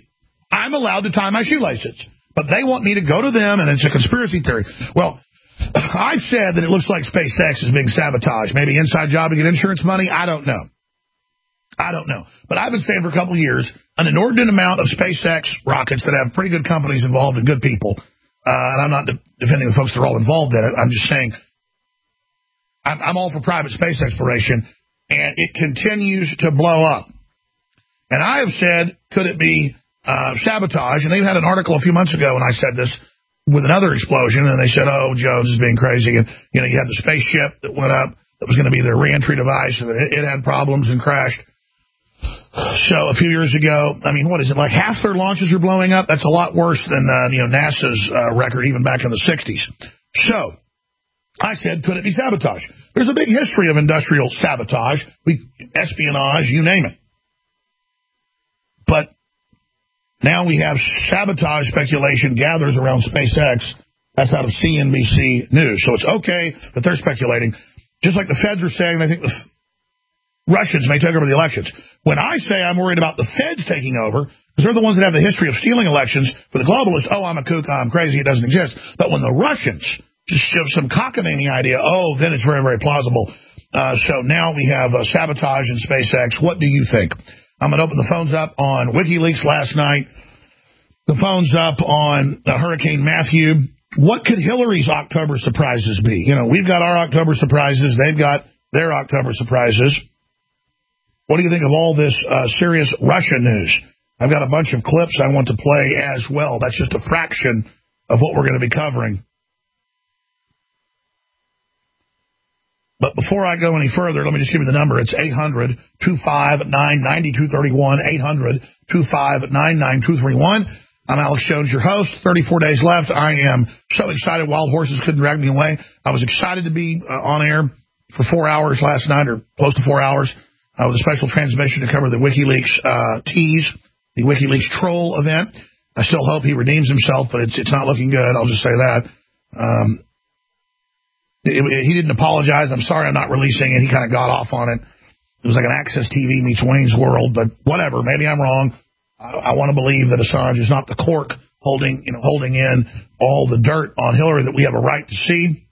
I'm allowed to tie my shoelaces. But they want me to go to them, and it's a conspiracy theory. Well, I've said that it looks like SpaceX is being sabotaged. Maybe inside job to get insurance money? I don't know. But I've been saying for a couple of years, an inordinate amount of SpaceX rockets that have pretty good companies involved and good people, and I'm not defending the folks that are all involved in it. I'm just saying I'm all for private space exploration, and it continues to blow up. And I have said, could it be sabotage? And they had an article a few months ago, and I said this, with another explosion, and they said, oh, Jones is being crazy. And, you had the spaceship that went up that was going to be their reentry device, and it had problems and crashed. So a few years ago, what is it, like half their launches are blowing up? That's a lot worse than, NASA's record even back in the 60s. So I said, could it be sabotage? There's a big history of industrial sabotage, espionage, you name it. But now we have sabotage speculation gathers around SpaceX. That's out of CNBC News. So it's okay that they're speculating. Just like the feds are saying, they think the Russians may take over the elections. When I say I'm worried about the feds taking over, because they're the ones that have the history of stealing elections, for the globalists, oh, I'm a kook, I'm crazy, it doesn't exist. But when the Russians just show some cockamamie idea, oh, then it's very, very plausible. So now we have sabotage in SpaceX. What do you think? I'm going to open the phones up on WikiLeaks last night. The phone's up on Hurricane Matthew. What could Hillary's October surprises be? We've got our October surprises. They've got their October surprises. What do you think of all this serious Russia news? I've got a bunch of clips I want to play as well. That's just a fraction of what we're going to be covering. But before I go any further, let me just give you the number. It's 800-259-9231, 800-259-9231. I'm Alex Jones, your host. 34 days left. I am so excited. Wild horses couldn't drag me away. I was excited to be on air for 4 hours last night, or close to 4 hours, with a special transmission to cover the WikiLeaks tease, the WikiLeaks troll event. I still hope he redeems himself, but it's not looking good. I'll just say that. He didn't apologize. I'm sorry I'm not releasing it. He kind of got off on it. It was like an Access TV meets Wayne's World, but whatever. Maybe I'm wrong. I want to believe that Assange is not the cork holding in all the dirt on Hillary that we have a right to see.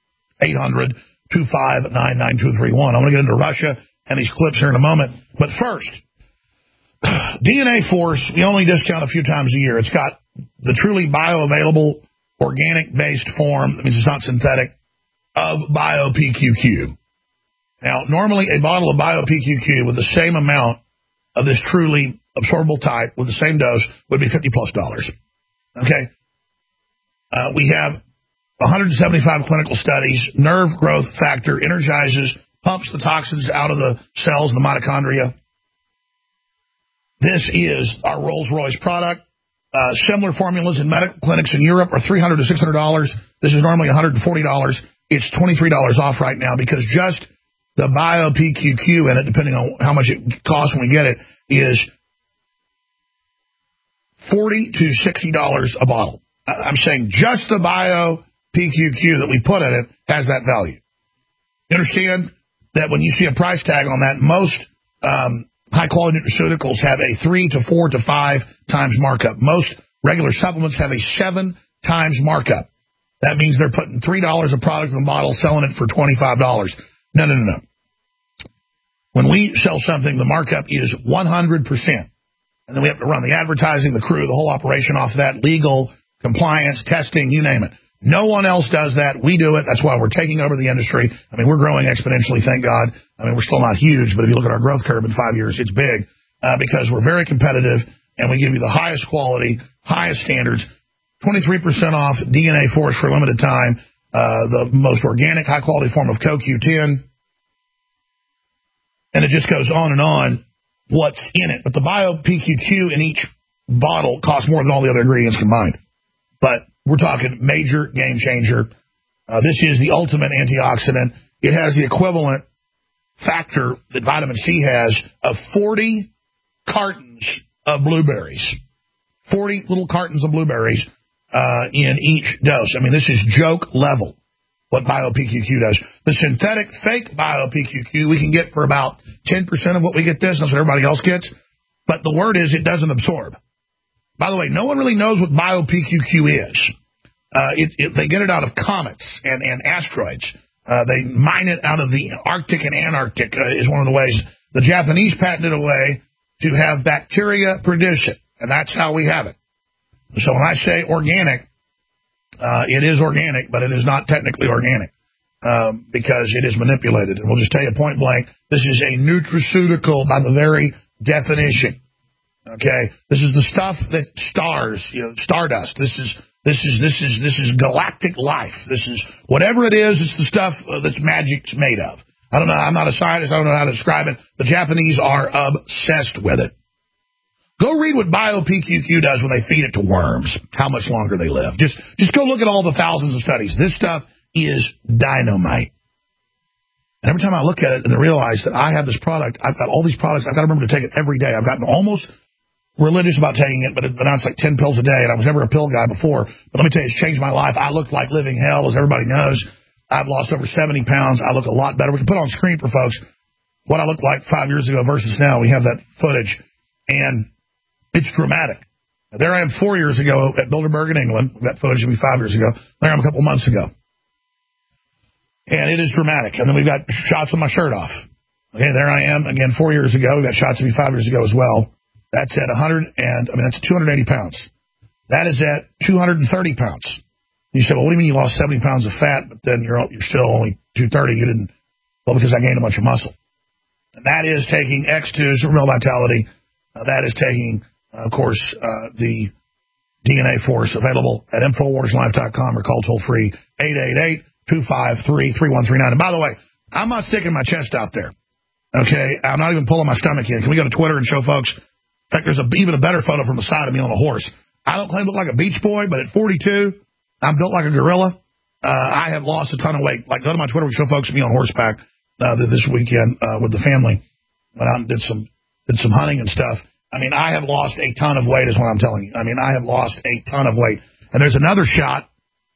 800-259-9231. I'm going to get into Russia and these clips here in a moment. But first, DNA Force, we only discount a few times a year. It's got the truly bioavailable, organic-based form, that means it's not synthetic, of BioPQQ. Now, normally a bottle of BioPQQ with the same amount of this truly absorbable type with the same dose would be $50+. Okay? We have 175 clinical studies. Nerve growth factor energizes, pumps the toxins out of the cells, the mitochondria. This is our Rolls-Royce product. Similar formulas in medical clinics in Europe are $300 to $600. This is normally $140. It's $23 off right now because just the BioPQQ in it, depending on how much it costs when we get it, is $40 to $60 a bottle. I'm saying just the BioPQQ that we put in it has that value. You understand that when you see a price tag on that, most high-quality nutraceuticals have a 3 to 4 to 5 times markup. Most regular supplements have a 7 times markup. That means they're putting $3 a product in the bottle, selling it for $25. No. When we sell something, the markup is 100%. And then we have to run the advertising, the crew, the whole operation off of that, legal, compliance, testing, you name it. No one else does that. We do it. That's why we're taking over the industry. We're growing exponentially, thank God. We're still not huge, but if you look at our growth curve in 5 years, it's big because we're very competitive, and we give you the highest quality, highest standards, 23% off DNA Force for a limited time, the most organic, high-quality form of CoQ10, and it just goes on and on what's in it. But the BioPQQ in each bottle costs more than all the other ingredients combined. But we're talking major game changer. This is the ultimate antioxidant. It has the equivalent factor that vitamin C has of 40 cartons of blueberries. 40 little cartons of blueberries in each dose. This is joke level what BioPQQ does. The synthetic fake BioPQQ we can get for about 10% of what we get this. That's what everybody else gets. But the word is it doesn't absorb. By the way, no one really knows what BioPQQ is. They get it out of comets and asteroids. They mine it out of the Arctic and Antarctic is one of the ways. The Japanese patented a way to have bacteria produce it, and that's how we have it. So when I say organic, it is organic, but it is not technically organic because it is manipulated. And we'll just tell you point blank, this is a nutraceutical by the very definition. Okay, this is the stuff that stars, stardust. This is galactic life. This is whatever it is. It's the stuff that's magic's made of. I don't know. I'm not a scientist. I don't know how to describe it. The Japanese are obsessed with it. Go read what BioPQQ does when they feed it to worms. How much longer they live. Just go look at all the thousands of studies. This stuff is dynamite. And every time I look at it and I realize that I have this product, I've got all these products. I've got to remember to take it every day. I've gotten almost religious about taking it, but now it's like 10 pills a day, and I was never a pill guy before. But let me tell you, it's changed my life. I look like living hell, as everybody knows. I've lost over 70 pounds. I look a lot better. We can put on screen for folks what I looked like 5 years ago versus now. We have that footage, and it's dramatic. There I am 4 years ago at Bilderberg in England. That footage of me 5 years ago. There I am a couple months ago. And it is dramatic. And then we've got shots of my shirt off. Okay, there I am again 4 years ago. We've got shots of me 5 years ago as well. That's at that's 280 pounds. That is at 230 pounds. You say, well, what do you mean you lost 70 pounds of fat, but then you're still only 230? You didn't. Well, because I gained a bunch of muscle. And that is taking X2, Super Male Vitality. That is taking, of course, the DNA Force, available at InfoWarsLife.com or call toll free 888-253-3139. And by the way, I'm not sticking my chest out there. Okay, I'm not even pulling my stomach in. Can we go to Twitter and show folks? In fact, there's even a better photo from the side of me on a horse. I don't claim to look like a beach boy, but at 42, I'm built like a gorilla. I have lost a ton of weight. Like, go to my Twitter, we show folks me on horseback this weekend with the family. Went out and did some hunting and stuff. I mean, I have lost a ton of weight is what I'm telling you. I mean, I have lost a ton of weight. And there's another shot.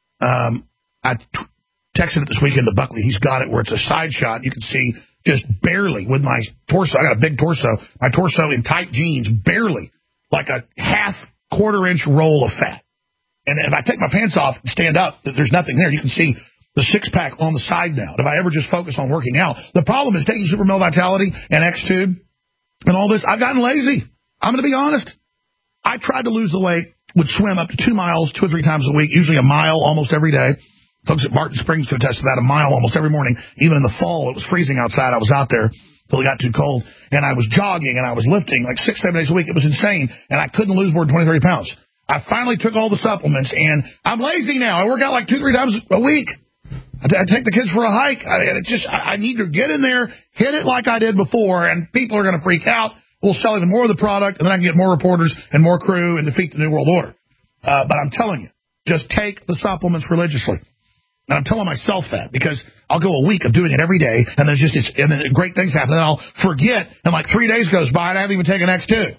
I texted it this weekend to Buckley. He's got it where it's a side shot. You can see just barely with my torso. I got a big torso. My torso in tight jeans, barely, like a quarter-inch roll of fat. And if I take my pants off and stand up, there's nothing there. You can see the six-pack on the side now. If I ever just focus on working out. The problem is taking Super Male Vitality and X-Tube and all this. I've gotten lazy. I'm going to be honest. I tried to lose the weight, would swim up to 2 miles 2 or 3 times a week, usually a mile almost every day. Folks at Barton Springs could attest to that, a mile almost every morning. Even in the fall, it was freezing outside. I was out there until it got too cold. And I was jogging and I was lifting like 6-7 days a week. It was insane. And I couldn't lose more than 20-30 pounds. I finally took all the supplements, and I'm lazy now. I work out like 2-3 times a week. I take the kids for a hike. I need to get in there, hit it like I did before, and people are going to freak out. We'll sell even more of the product, and then I can get more reporters and more crew and defeat the New World Order. But I'm telling you, just take the supplements religiously. And I'm telling myself that because I'll go a week of doing it every day, and then great things happen, and then I'll forget, and like 3 days goes by, and I haven't even taken X2.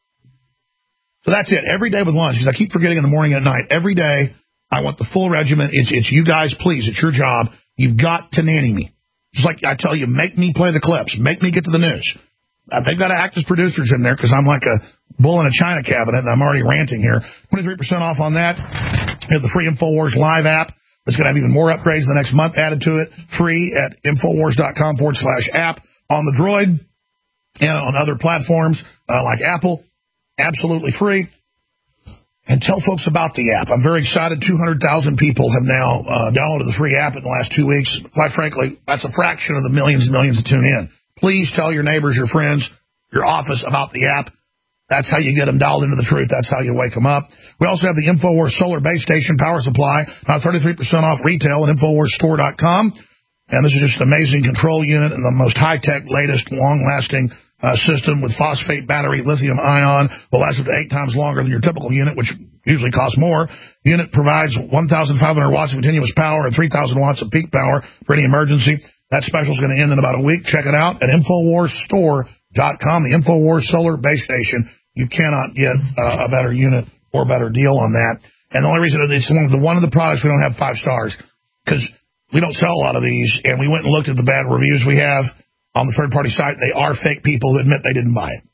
So that's it. Every day with lunch, because I keep forgetting in the morning and at night. Every day, I want the full regimen. It's you guys, please. It's your job. You've got to nanny me. Just like I tell you, make me play the clips. Make me get to the news. They've got to act as producers in there because I'm like a bull in a china cabinet, and I'm already ranting here. 23% off on that. You have the free InfoWars Live app. It's going to have even more upgrades the next month added to it. Free at Infowars.com/app on the Droid and on other platforms like Apple. Absolutely free. And tell folks about the app. I'm very excited. 200,000 people have now downloaded the free app in the last 2 weeks. Quite frankly, that's a fraction of the millions and millions that tune in. Please tell your neighbors, your friends, your office about the app. That's how you get them dialed into the truth. That's how you wake them up. We also have the InfoWars Solar Base Station Power Supply, now 33% off retail at InfoWarsStore.com. And this is just an amazing control unit and the most high-tech, latest, long-lasting system with phosphate battery, lithium ion, will last up to 8 times longer than your typical unit, which usually costs more. The unit provides 1,500 watts of continuous power and 3,000 watts of peak power for any emergency. That special is going to end in about a week. Check it out at InfoWarsStore.com, the InfoWars Solar Base Station. You cannot get a better unit or a better deal on that. And the only reason it's one of the products we don't have 5 stars because we don't sell a lot of these, and we went and looked at the bad reviews we have on the third-party site. They are fake people who admit they didn't buy it.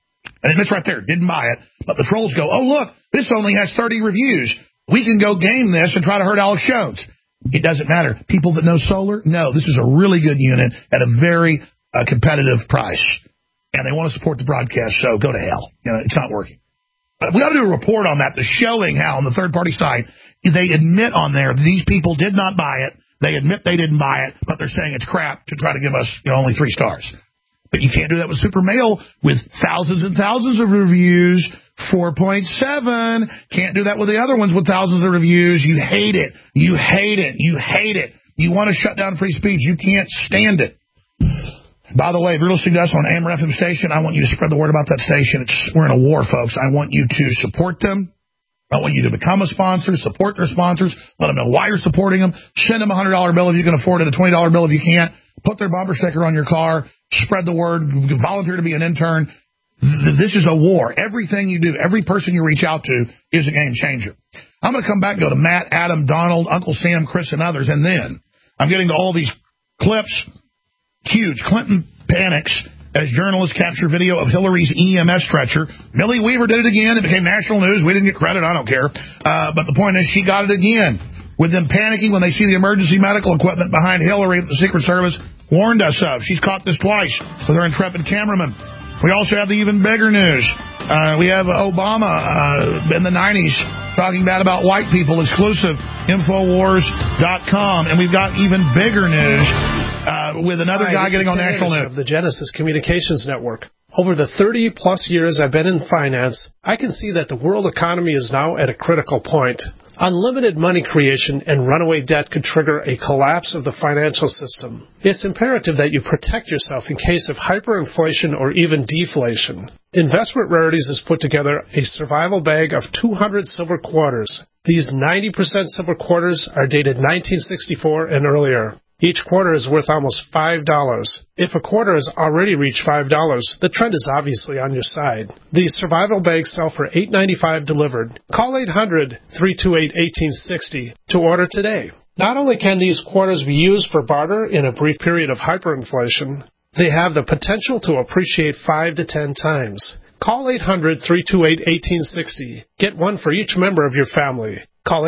And it admits right there, didn't buy it. But the trolls go, oh, look, this only has 30 reviews. We can go game this and try to hurt Alex Jones. It doesn't matter. People that know solar know this is a really good unit at a very competitive price. And they want to support the broadcast, so go to hell. It's not working. But we ought to do a report on that, showing how on the third-party site, they admit on there these people did not buy it. They admit they didn't buy it, but they're saying it's crap to try to give us only 3 stars. But you can't do that with Super Male with thousands and thousands of reviews, 4.7. Can't do that with the other ones with thousands of reviews. You hate it. You hate it. You hate it. You want to shut down free speech. You can't stand it. By the way, if you're listening to us on Amber FM station, I want you to spread the word about that station. We're in a war, folks. I want you to support them. I want you to become a sponsor, support their sponsors, let them know why you're supporting them. Send them a $100 bill if you can afford it, a $20 bill if you can't. Put their bumper sticker on your car. Spread the word. Volunteer to be an intern. This is a war. Everything you do, every person you reach out to is a game changer. I'm going to come back and go to Matt, Adam, Donald, Uncle Sam, Chris, and others, and then I'm getting to all these clips. Huge. Clinton panics as journalists capture video of Hillary's EMS stretcher. Millie Weaver did it again. It became national news. We didn't get credit. I don't care. But the point is she got it again. With them panicking when they see the emergency medical equipment behind Hillary that the Secret Service warned us of. She's caught this twice with her intrepid cameraman. We also have the even bigger news. We have Obama in the 90s talking bad about white people, exclusive, Infowars.com. And we've got even bigger news with another guy getting on national news. Of the Genesis Communications Network. Over the 30-plus years I've been in finance, I can see that the world economy is now at a critical point. Unlimited money creation and runaway debt could trigger a collapse of the financial system. It's imperative that you protect yourself in case of hyperinflation or even deflation. Investment Rarities has put together a survival bag of 200 silver quarters. These 90% silver quarters are dated 1964 and earlier. Each quarter is worth almost $5. If a quarter has already reached $5, the trend is obviously on your side. These survival bags sell for $8.95 delivered. Call 800-328-1860 to order today. Not only can these quarters be used for barter in a brief period of hyperinflation, they have the potential to appreciate 5 to 10 times. Call 800-328-1860. Get one for each member of your family. Call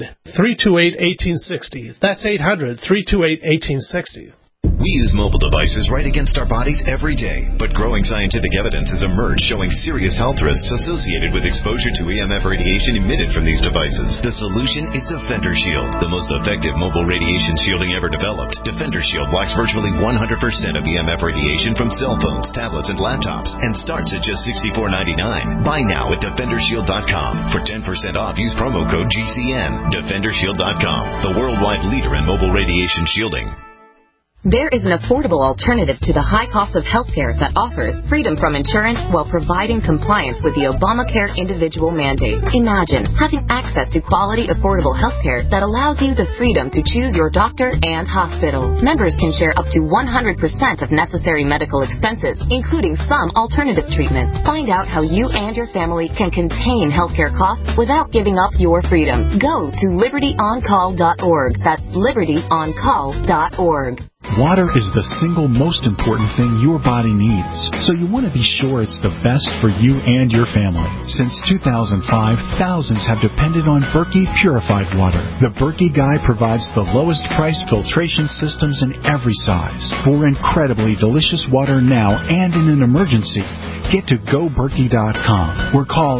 800-328-1860. That's 800-328-1860. We use mobile devices right against our bodies every day, but growing scientific evidence has emerged showing serious health risks associated with exposure to EMF radiation emitted from these devices. The solution is Defender Shield, the most effective mobile radiation shielding ever developed. Defender Shield blocks virtually 100% of EMF radiation from cell phones, tablets, and laptops, and starts at just $64.99. Buy now at DefenderShield.com. For 10% off, use promo code GCN. DefenderShield.com, the worldwide leader in mobile radiation shielding. There is an affordable alternative to the high cost of healthcare that offers freedom from insurance while providing compliance with the Obamacare individual mandate. Imagine having access to quality, affordable healthcare that allows you the freedom to choose your doctor and hospital. Members can share up to 100% of necessary medical expenses, including some alternative treatments. Find out how you and your family can contain healthcare costs without giving up your freedom. Go to libertyoncall.org. That's libertyoncall.org. Water is the single most important thing your body needs, so you want to be sure it's the best for you and your family. Since 2005, thousands have depended on Berkey purified water. The Berkey Guy provides the lowest priced filtration systems in every size. For incredibly delicious water now and in an emergency, get to GoBerkey.com or call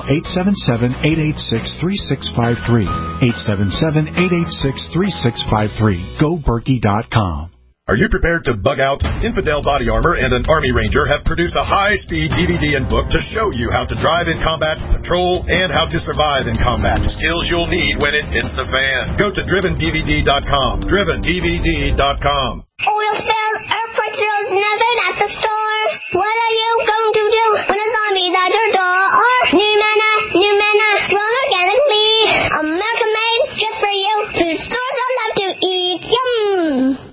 877-886-3653. 877-886-3653. GoBerkey.com. Are you prepared to bug out? Infidel Body Armor and an Army Ranger have produced a high-speed DVD and book to show you how to drive in combat, patrol, and how to survive in combat. Skills you'll need when it hits the fan. Go to DrivenDVD.com. DrivenDVD.com. Oil spill, air pressure, nothing at the store. What are you going to do when a zombie's at your door? New mana, grown organically. American made, just for you. Food stores don't love to eat. Yum!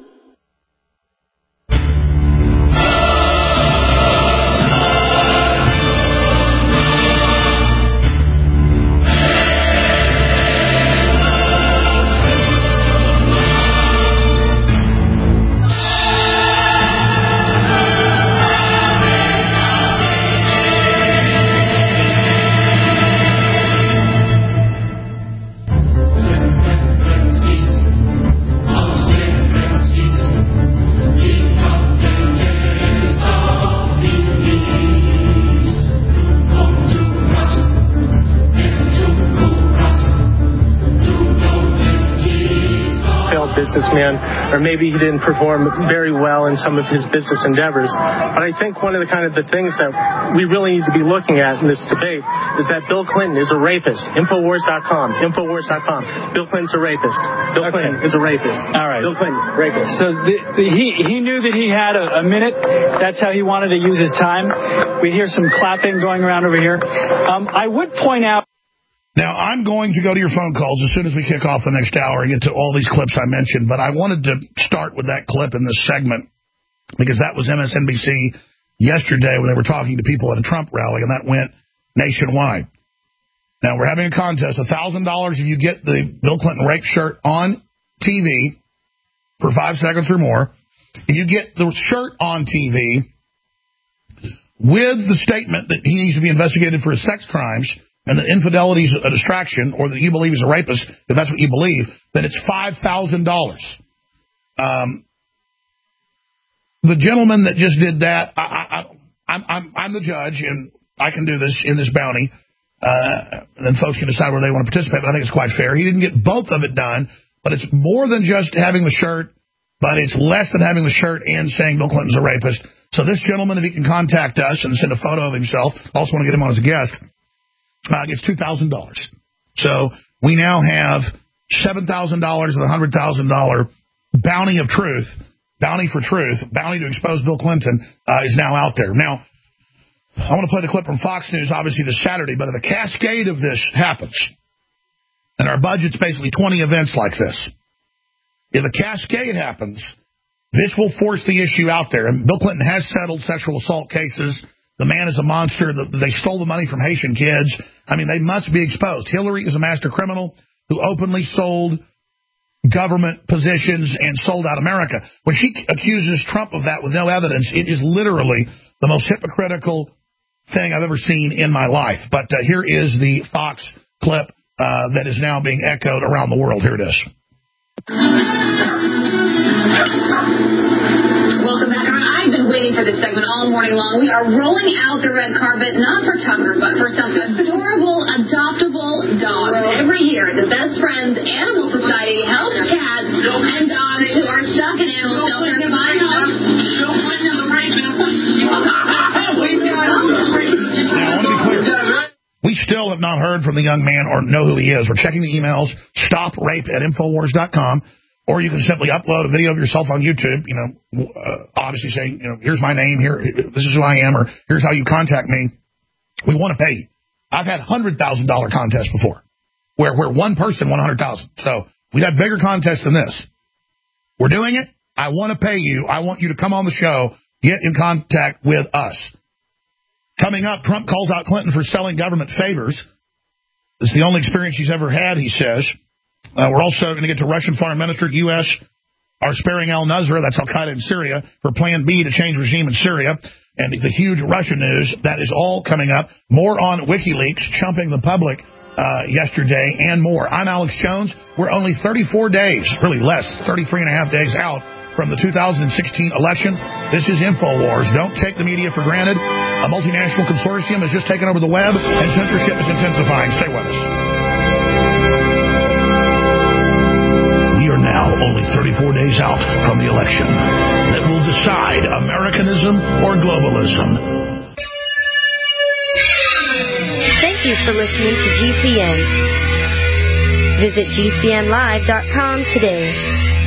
businessman, or maybe he didn't perform very well in some of his business endeavors. But I think one of the things that we really need to be looking at in this debate is that Bill Clinton is a rapist. Infowars.com. Bill Clinton's a rapist. Bill Clinton is a rapist. All right. Bill Clinton, rapist. So he knew that he had a minute. That's how he wanted to use his time. We hear some clapping going around over here. I would point out. Now, I'm going to go to your phone calls as soon as we kick off the next hour and get to all these clips I mentioned, but I wanted to start with that clip in this segment because that was MSNBC yesterday when they were talking to people at a Trump rally, and that went nationwide. Now, we're having a contest, $1,000 if you get the Bill Clinton rape shirt on TV for 5 seconds or more. If you get the shirt on TV with the statement that he needs to be investigated for his sex crimes and that infidelity is a distraction, or that you believe he's a rapist, if that's what you believe, then it's $5,000. The gentleman that just did that, I'm the judge, and I can do this in this bounty, and then folks can decide whether they want to participate, but I think it's quite fair. He didn't get both of it done, but it's more than just having the shirt, but it's less than having the shirt and saying Bill Clinton's a rapist. So this gentleman, if he can contact us and send a photo of himself, also want to get him on as a guest, gets $2,000. So we now have $7,000 of the $100,000 bounty of truth, bounty for truth, bounty to expose Bill Clinton is now out there. Now, I want to play the clip from Fox News, obviously, this Saturday, but if a cascade of this happens, and our budget's basically 20 events like this, if a cascade happens, this will force the issue out there. And Bill Clinton has settled sexual assault cases. The man is a monster. They stole the money from Haitian kids. I mean, they must be exposed. Hillary is a master criminal who openly sold government positions and sold out America. When she accuses Trump of that with no evidence, it is literally the most hypocritical thing I've ever seen in my life. But here is the Fox clip that is now being echoed around the world. Here it is. Welcome back. I've been waiting for this segment all morning long. We are rolling out the red carpet, not for Tucker, but for some adorable, adoptable dogs. Every year, the Best Friends Animal Society helps cats and dogs who are stuck in animal shelters find homes. We still have not heard from the young man or know who he is. We're checking the emails. StopRape@Infowars.com. Or you can simply upload a video of yourself on YouTube, obviously saying, here's my name, here, this is who I am, or here's how you contact me. We want to pay you. I've had $100,000 contests before, where one person won $100,000. So we've had bigger contests than this. We're doing it. I want to pay you. I want you to come on the show, get in contact with us. Coming up, Trump calls out Clinton for selling government favors. It's the only experience he's ever had, he says. We're also going to get to Russian Foreign Minister. U.S. are sparing al-Nusra, that's Al-Qaeda in Syria, for Plan B to change regime in Syria. And the huge Russian news, that is all coming up. More on WikiLeaks, chumping the public yesterday, and more. I'm Alex Jones. We're only 34 days, really less, 33 and a half days out from the 2016 election. This is InfoWars. Don't take the media for granted. A multinational consortium has just taken over the web, and censorship is intensifying. Stay with us. We are now only 34 days out from the election that will decide Americanism or globalism. Thank you for listening to GCN. Visit GCNlive.com today.